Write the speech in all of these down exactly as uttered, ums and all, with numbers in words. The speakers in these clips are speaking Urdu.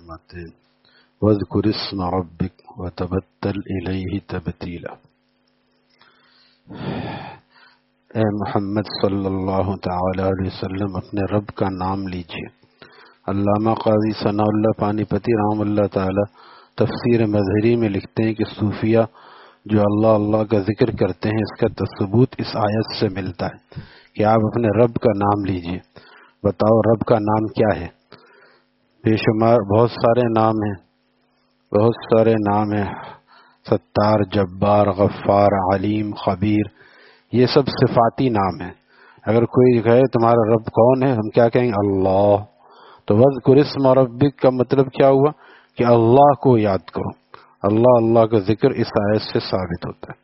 فرماتے ہیں وَاذْكُرِ اسْمَ رَبِّكَ وَتَبَتَّلْ إِلَيْهِ تَبْتِيلًا۔ اے محمد صلی اللہ تعالی علیہ وسلم اپنے رب کا نام لیجئے۔ علامہ قاضی ثناء اللہ پانی پتی رحمہ اللہ تعالی تفسیر مظہری میں لکھتے ہیں کہ صوفیہ جو اللہ اللہ کا ذکر کرتے ہیں اس کا ثبوت اس آیت سے ملتا ہے کہ آپ اپنے رب کا نام لیجئے۔ بتاؤ رب کا نام کیا ہے؟ بے شمار بہت سارے نام ہیں، بہت سارے نام ہیں، ستار، جبار، غفار، علیم، خبیر، یہ سب صفاتی نام ہیں۔ اگر کوئی کہے تمہارا رب کون ہے، ہم کیا کہیں گے؟ اللہ۔ تو وَاذْكُرِ اسْمَ رَبِّكَ کا مطلب کیا ہوا کہ اللہ کو یاد کرو۔ اللہ اللہ کا ذکر اس آیت سے ثابت ہوتا ہے۔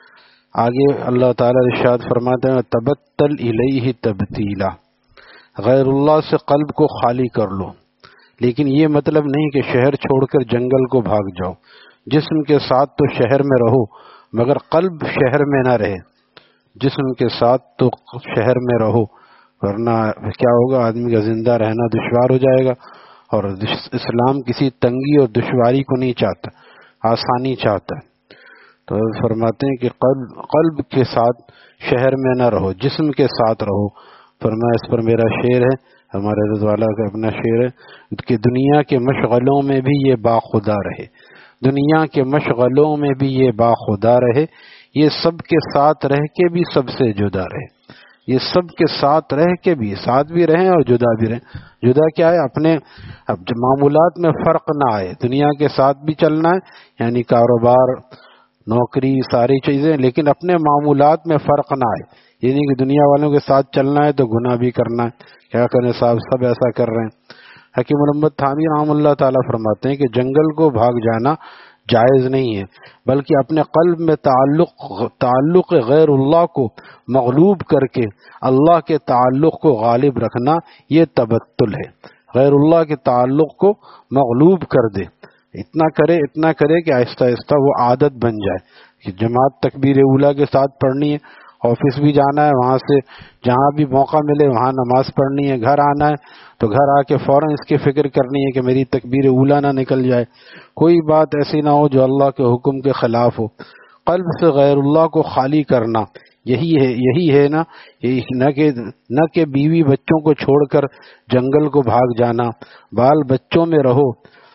آگے اللہ تعالیٰ ارشاد فرماتے ہیں تبتل الیہ تبتیلا، غیر اللہ سے قلب کو خالی کر لو۔ لیکن یہ مطلب نہیں کہ شہر چھوڑ کر جنگل کو بھاگ جاؤ، جسم کے ساتھ تو شہر میں رہو مگر قلب شہر میں نہ رہے۔ جسم کے ساتھ تو شہر میں رہو ورنہ کیا ہوگا، آدمی کا زندہ رہنا دشوار ہو جائے گا، اور اسلام کسی تنگی اور دشواری کو نہیں چاہتا، آسانی چاہتا ہے۔ تو فرماتے ہیں کہ قلب قلب کے ساتھ شہر میں نہ رہو، جسم کے ساتھ رہو۔ فرمایا اس پر میرا شعر ہے، ہمارے رضی اللہ کا اپنا شعر ہے کہ دنیا کے مشغلوں میں بھی یہ باخدا رہے، دنیا کے مشغلوں میں بھی یہ باخدا رہے، یہ سب کے ساتھ رہ کے بھی سب سے جدا رہے۔ یہ سب کے ساتھ رہ کے بھی ساتھ بھی رہیں اور جدا بھی رہیں۔ جدا کیا ہے؟ اپنے اب معمولات میں فرق نہ آئے، دنیا کے ساتھ بھی چلنا ہے یعنی کاروبار، نوکری، ساری چیزیں، لیکن اپنے معمولات میں فرق نہ آئے۔ یہ نہیں کہ دنیا والوں کے ساتھ چلنا ہے تو گناہ بھی کرنا ہے، کیا کریں صاحب سب ایسا کر رہے ہیں۔ حکیم محمد تھانوی رحمہ اللہ تعالیٰ فرماتے ہیں کہ جنگل کو بھاگ جانا جائز نہیں ہے، بلکہ اپنے قلب میں تعلق تعلق غیر اللہ کو مغلوب کر کے اللہ کے تعلق کو غالب رکھنا یہ تبتل ہے۔ غیر اللہ کے تعلق کو مغلوب کر دے، اتنا کرے اتنا کرے کہ آہستہ آہستہ وہ عادت بن جائے کہ جماعت تکبیر اولیٰ کے ساتھ پڑھنی ہے، آفس بھی جانا ہے، وہاں سے جہاں بھی موقع ملے وہاں نماز پڑھنی ہے، گھر آنا ہے تو گھر آ کے فوراً اس کی فکر کرنی ہے کہ میری تکبیر اولیٰ نہ نکل جائے، کوئی بات ایسی نہ ہو جو اللہ کے حکم کے خلاف ہو۔ قلب سے غیر اللہ کو خالی کرنا یہی ہے یہی ہے نا نہ کہ نہ کہ بیوی بچوں کو چھوڑ کر جنگل کو بھاگ جانا، بال بچوں میں رہو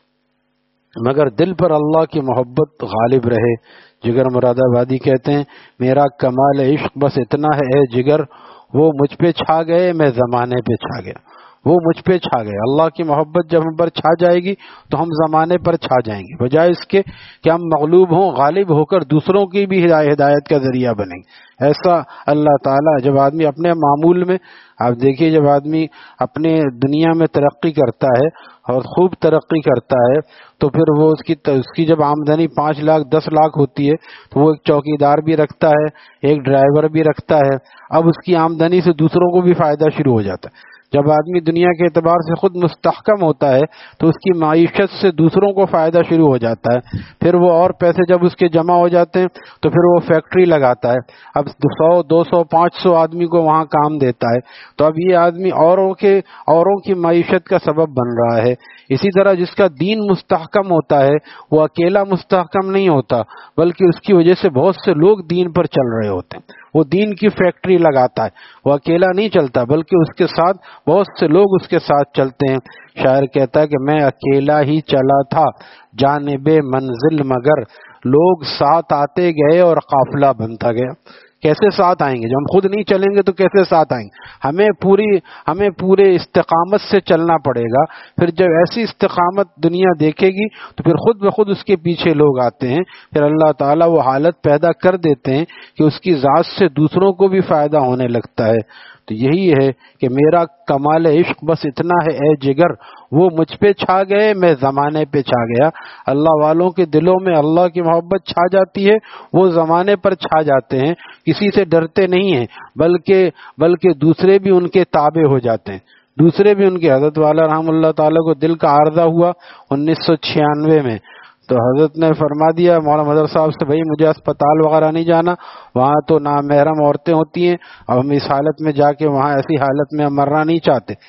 مگر دل پر اللہ کی محبت غالب رہے۔ جگر مراد آبادی کہتے ہیں میرا کمال عشق بس اتنا ہے اے جگر، وہ مجھ پہ چھا گئے میں زمانے پہ چھا گیا، وہ مجھ پہ چھا گئے۔ اللہ کی محبت جب ہم پر چھا جائے گی تو ہم زمانے پر چھا جائیں گے، بجائے اس کے کہ ہم مغلوب ہوں، غالب ہو کر دوسروں کی بھی ہدایت کا ذریعہ بنیں گے۔ ایسا اللہ تعالیٰ جب آدمی اپنے معمول میں، آپ دیکھیے جب آدمی اپنے دنیا میں ترقی کرتا ہے اور خوب ترقی کرتا ہے تو پھر وہ اس کی اس کی جب آمدنی پانچ لاکھ دس لاکھ ہوتی ہے تو وہ ایک چوکیدار بھی رکھتا ہے، ایک ڈرائیور بھی رکھتا ہے۔ اب اس کی آمدنی سے دوسروں کو بھی فائدہ شروع ہو جاتا ہے۔ جب آدمی دنیا کے اعتبار سے خود مستحکم ہوتا ہے تو اس کی معیشت سے دوسروں کو فائدہ شروع ہو جاتا ہے، پھر وہ اور پیسے جب اس کے جمع ہو جاتے ہیں تو پھر وہ فیکٹری لگاتا ہے، اب سو دو سو پانچ سو آدمی کو وہاں کام دیتا ہے، تو اب یہ آدمی اوروں کے اوروں کی معیشت کا سبب بن رہا ہے۔ اسی طرح جس کا دین مستحکم ہوتا ہے وہ اکیلا مستحکم نہیں ہوتا، بلکہ اس کی وجہ سے بہت سے لوگ دین پر چل رہے ہوتے ہیں، وہ دین کی فیکٹری لگاتا ہے، وہ اکیلا نہیں چلتا بلکہ اس کے ساتھ بہت سے لوگ اس کے ساتھ چلتے ہیں۔ شاعر کہتا ہے کہ میں اکیلا ہی چلا تھا جانب منزل مگر لوگ ساتھ آتے گئے اور قافلہ بنتا گیا۔ کیسے ساتھ آئیں گے؟ جب ہم خود نہیں چلیں گے تو کیسے ساتھ آئیں گے؟ ہمیں پوری ہمیں پورے استقامت سے چلنا پڑے گا، پھر جب ایسی استقامت دنیا دیکھے گی تو پھر خود بخود اس کے پیچھے لوگ آتے ہیں، پھر اللہ تعالیٰ وہ حالت پیدا کر دیتے ہیں کہ اس کی ذات سے دوسروں کو بھی فائدہ ہونے لگتا ہے۔ تو یہی ہے کہ میرا کمال عشق بس اتنا ہے اے جگر، وہ مجھ پہ چھا گئے میں زمانے پہ چھا گیا۔ اللہ والوں کے دلوں میں اللہ کی محبت چھا جاتی ہے، وہ زمانے پر چھا جاتے ہیں، کسی سے ڈرتے نہیں ہیں بلکہ بلکہ دوسرے بھی ان کے تابع ہو جاتے ہیں، دوسرے بھی ان کے۔ حضرت والا رحم اللہ تعالیٰ کو دل کا عارضہ ہوا انیس سو چھیانوے میں، تو حضرت نے فرما دیا مولانا مظہر صاحب سے بھائی مجھے اسپتال وغیرہ نہیں جانا، وہاں تو نامحرم عورتیں ہوتی ہیں، اب ہم اس حالت میں جا کے وہاں ایسی حالت میں مرنا نہیں چاہتے۔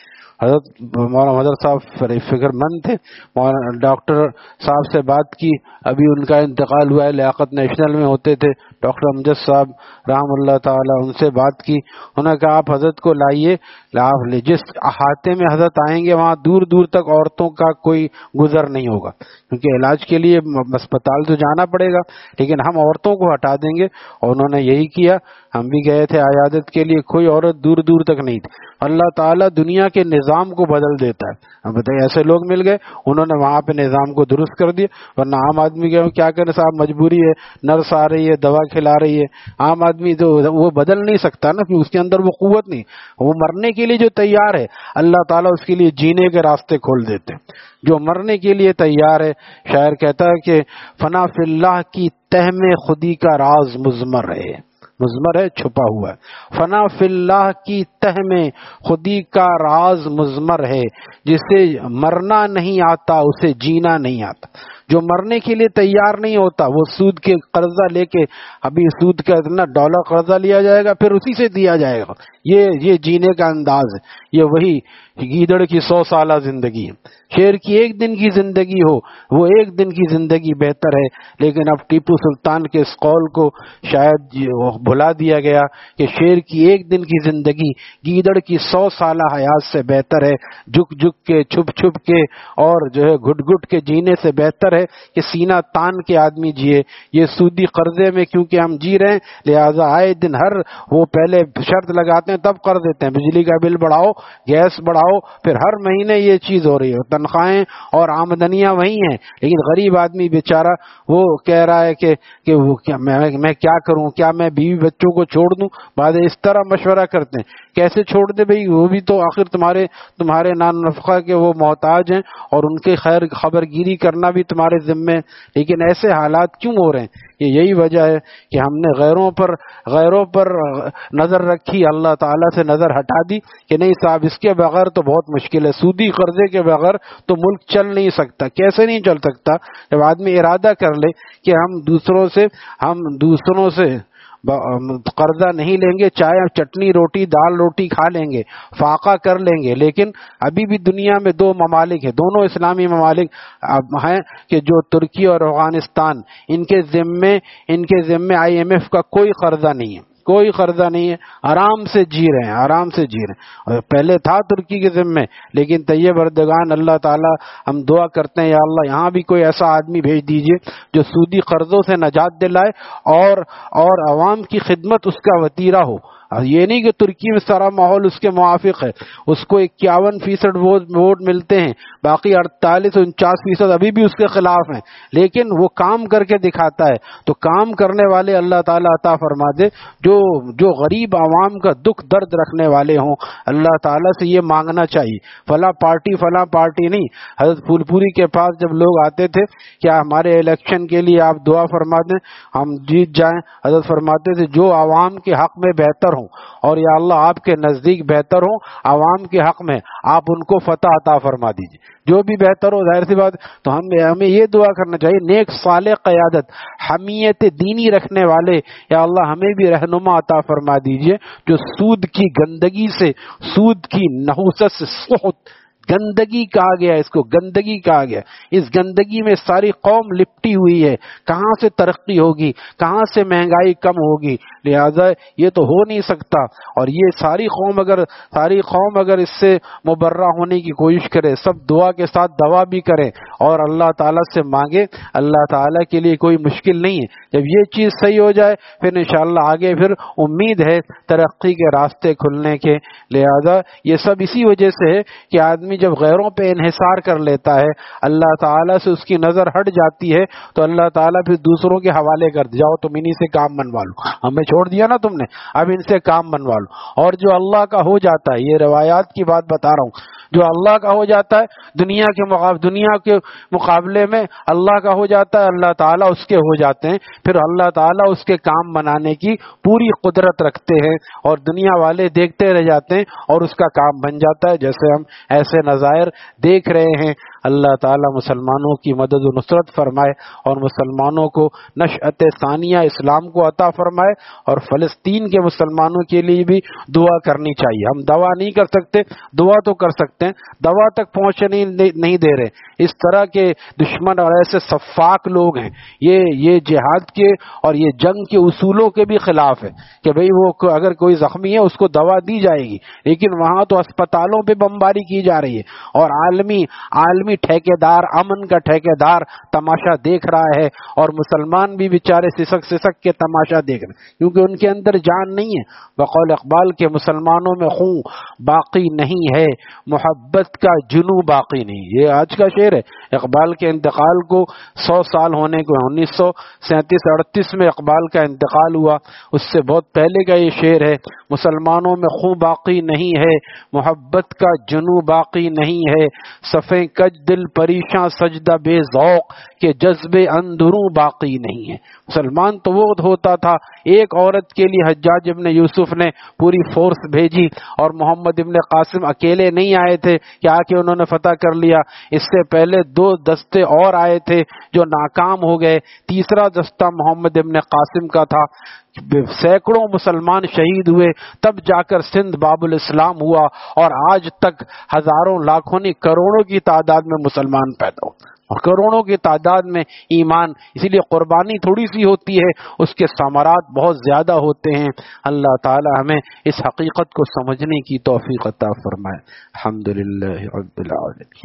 حضرت مولانا حضرت صاحب فکر مند تھے، مولانا ڈاکٹر صاحب سے بات کی، ابھی ان کا انتقال ہوا ہے، لیاقت نیشنل میں ہوتے تھے ڈاکٹر امجد صاحب رحم اللہ تعالی، ان سے بات کی، انہوں نے کہا آپ حضرت کو لائیے، آپ جس احاطے میں حضرت آئیں گے وہاں دور دور تک عورتوں کا کوئی گزر نہیں ہوگا، کیونکہ علاج کے لیے اسپتال تو جانا پڑے گا، لیکن ہم عورتوں کو ہٹا دیں گے، اور انہوں نے یہی کیا۔ ہم بھی گئے تھے عیادت کے لیے، کوئی عورت دور دور تک نہیں تھی۔ اللہ تعالیٰ دنیا کے نظام کو بدل دیتا ہے۔ ہم بتائیے ایسے لوگ مل گئے، انہوں نے وہاں پہ نظام کو درست کر دیا، ورنہ عام آدمی کے کیا کرے صاحب، مجبوری ہے، نرس آ رہی ہے، دوا کھلا رہی ہے، عام آدمی تو وہ بدل نہیں سکتا نا، کہ اس کے اندر وہ قوت نہیں، وہ مرنے کے لیے جو تیار ہے اللہ تعالیٰ اس کے لیے جینے کے راستے کھول دیتے ہیں۔ جو مرنے کے لیے تیار ہے، شاعر کہتا ہے کہ فنا فی اللہ کی تہ میں خودی کا راز مضمر ہے، مضمر ہے چھپا ہوا ہے، فنا فی اللہ کی تہ میں خودی کا راز مضمر ہے، جسے مرنا نہیں آتا اسے جینا نہیں آتا۔ جو مرنے کے لیے تیار نہیں ہوتا وہ سود کے قرضہ لے کے، ابھی سود کا اتنا ڈالر قرضہ لیا جائے گا پھر اسی سے دیا جائے گا، یہ یہ جینے کا انداز ہے۔ یہ وہی گیدڑ کی سو سالہ زندگی ہے، شیر کی ایک دن کی زندگی ہو وہ ایک دن کی زندگی بہتر ہے، لیکن اب ٹیپو سلطان کے اس قول کو شاید بھلا دیا گیا کہ شیر کی ایک دن کی زندگی گیدڑ کی سو سالہ حیات سے بہتر ہے، جھک جھک کے چھپ چھپ کے اور جو ہے گھٹ گھٹ کے جینے سے بہتر ہے کہ سینہ تان کے آدمی جیے۔ یہ سودی قرضے میں کیونکہ ہم جی رہے ہیں لہذا آئے دن ہر وہ پہلے شرط لگاتے ہیں تب کر دیتے ہیں، بجلی کا بل بڑھاؤ، گیس بڑھاؤ، پھر ہر مہینے یہ چیز ہو رہی ہے، تنخواہیں اور آمدنیاں وہی ہیں، لیکن غریب آدمی بیچارہ وہ کہہ رہا ہے کہ کہ وہ کیا میں میں کیا کروں، کیا میں بیوی بچوں کو چھوڑ دوں؟ بعد اس طرح مشورہ کرتے ہیں کیسے چھوڑ دے بھئی، وہ بھی تو آخر تمہارے تمہارے نان نفقہ کے وہ محتاج ہیں، اور ان کے خیر خبر گیری کرنا بھی تمہارے ذمے، لیکن ایسے حالات کیوں ہو رہے ہیں؟ یہ یہی وجہ ہے کہ ہم نے غیروں پر غیروں پر نظر رکھی، اللہ تعالیٰ سے نظر ہٹا دی کہ نہیں صاحب اس کے بغیر تو بہت مشکل ہے، سودی قرضے کے بغیر تو ملک چل نہیں سکتا۔ کیسے نہیں چل سکتا؟ جب آدمی ارادہ کر لے کہ ہم دوسروں سے ہم دوسروں سے قرضہ نہیں لیں گے، چائے چٹنی روٹی دال روٹی کھا لیں گے، فاقہ کر لیں گے، لیکن ابھی بھی دنیا میں دو ممالک ہیں، دونوں اسلامی ممالک ہیں کہ جو ترکی اور افغانستان، ان کے ذمے ان کے ذمے آئی ایم ایف کا کوئی قرضہ نہیں ہے، کوئی قرضہ نہیں ہے، آرام سے جی رہے ہیں، آرام سے جی رہے ہیں۔ پہلے تھا ترکی کے ذمے، لیکن طیب اردگان اللہ تعالیٰ ہم دعا کرتے ہیں یا اللہ یہاں بھی کوئی ایسا آدمی بھیج دیجئے جو سودی قرضوں سے نجات دلائے اور اور عوام کی خدمت اس کا وتیرہ ہو۔ یہ نہیں کہ ترکی میں سارا ماحول اس کے موافق ہے، اس کو اکیاون فیصد ووٹ ملتے ہیں، باقی اڑتالیس انچاس فیصد ابھی بھی اس کے خلاف ہیں، لیکن وہ کام کر کے دکھاتا ہے۔ تو کام کرنے والے اللہ تعالیٰ عطا فرما دے، جو جو غریب عوام کا دکھ درد رکھنے والے ہوں، اللہ تعالیٰ سے یہ مانگنا چاہیے۔ فلاں پارٹی فلاں پارٹی نہیں، حضرت پھول پوری کے پاس جب لوگ آتے تھے کیا ہمارے الیکشن کے لیے آپ دعا فرما دیں ہم جیت جائیں، حضرت فرماتے تھے جو عوام کے حق میں بہتر ہوں اور یا اللہ آپ کے نزدیک بہتر ہوں عوام کے حق میں، آپ ان کو فتح عطا فرما دیجیے، جو بھی بہتر ہو۔ ظاہر سی بات تو ہم ہمیں یہ دعا کرنا چاہیے نیک صالح قیادت، حمیت دینی رکھنے والے، یا اللہ ہمیں بھی رہنما عطا فرما دیجیے جو سود کی گندگی سے، سود کی نحوست سے، سخت گندگی کہا گیا، اس کو گندگی کہا گیا، اس گندگی میں ساری قوم لپٹی ہوئی ہے، کہاں سے ترقی ہوگی، کہاں سے مہنگائی کم ہوگی؟ لہذا یہ تو ہو نہیں سکتا، اور یہ ساری قوم اگر ساری قوم اگر اس سے مبرہ ہونے کی کوشش کرے، سب دعا کے ساتھ دعا بھی کریں اور اللہ تعالیٰ سے مانگے، اللہ تعالیٰ کے لیے کوئی مشکل نہیں ہے۔ جب یہ چیز صحیح ہو جائے پھر انشاءاللہ آگے پھر امید ہے ترقی کے راستے کھلنے کے۔ لہذا یہ سب اسی وجہ سے ہے کہ آدمی جب غیروں پہ انحصار کر لیتا ہے، اللہ تعالیٰ سے اس کی نظر ہٹ جاتی ہے، تو اللہ تعالیٰ پھر دوسروں کے حوالے کر دے، جاؤ تم انہی سے کام بنوا لو، ہمیں چھوڑ دیا نا تم نے، اب ان سے کام بنوا لو۔ اور جو اللہ کا ہو جاتا ہے، یہ روایات کی بات بتا رہا ہوں، جو اللہ کا ہو جاتا ہے دنیا کے مقابلے دنیا کے مقابلے میں اللہ کا ہو جاتا ہے، اللہ تعالیٰ اس کے ہو جاتے ہیں، پھر اللہ تعالیٰ اس کے کام بنانے کی پوری قدرت رکھتے ہیں اور دنیا والے دیکھتے رہ جاتے ہیں اور اس کا کام بن جاتا ہے، جیسے ہم ایسے نظائر دیکھ رہے ہیں۔ اللہ تعالی مسلمانوں کی مدد و نصرت فرمائے اور مسلمانوں کو نشأت ثانیہ اسلام کو عطا فرمائے، اور فلسطین کے مسلمانوں کے لیے بھی دعا کرنی چاہیے۔ ہم دوا نہیں کر سکتے، دعا تو کر سکتے ہیں، دوا تک پہنچنے نہیں دے رہے۔ اس طرح کے دشمن اور ایسے سفاک لوگ ہیں، یہ یہ جہاد کے اور یہ جنگ کے اصولوں کے بھی خلاف ہے کہ بھئی وہ اگر کوئی زخمی ہے اس کو دوا دی جائے گی، لیکن وہاں تو اسپتالوں پہ بمباری کی جا رہی ہے، اور عالمی عالمی ٹھیکیدار، امن کا ٹھیکیدار تماشا دیکھ رہا ہے، اور مسلمان بھی بیچارے سسک سسک کے تماشا دیکھ رہے ہیں کیونکہ ان کے اندر جان نہیں ہے۔ بقول اقبال کے مسلمانوں میں خون باقی نہیں ہے، محبت کا جنوں باقی نہیں۔ یہ آج کا شعر ہے، اقبال کے انتقال کو سو سال ہونے کو، انیس سو سینتیس اڑتیس میں اقبال کا انتقال ہوا، اس سے بہت پہلے کا یہ شعر ہے۔ مسلمانوں میں خون باقی نہیں ہے، محبت کا جنوں باقی نہیں ہے، صفیں کج دل پریشاں سجدہ بے ذوق کہ جذبے اندروں باقی نہیں ہے۔ مسلمان تو وہ ہوتا تھا، ایک عورت کے لیے حجاج ابن یوسف نے پوری فورس بھیجی، اور محمد ابن قاسم اکیلے نہیں آئے تھے کہ آ کے انہوں نے فتح کر لیا، اس سے پہلے دو دستے اور آئے تھے جو ناکام ہو گئے، تیسرا دستہ محمد ابن قاسم کا تھا، سینکڑوں مسلمان شہید ہوئے، تب جا کر سندھ باب الاسلام ہوا، اور آج تک ہزاروں لاکھوں نہیں کروڑوں کی تعداد میں مسلمان پیدا ہو، اور کروڑوں کی تعداد میں ایمان۔ اسی لیے قربانی تھوڑی سی ہوتی ہے، اس کے ثمرات بہت زیادہ ہوتے ہیں۔ اللہ تعالی ہمیں اس حقیقت کو سمجھنے کی توفیق عطا فرمائے۔ الحمدللہ رب العالمین۔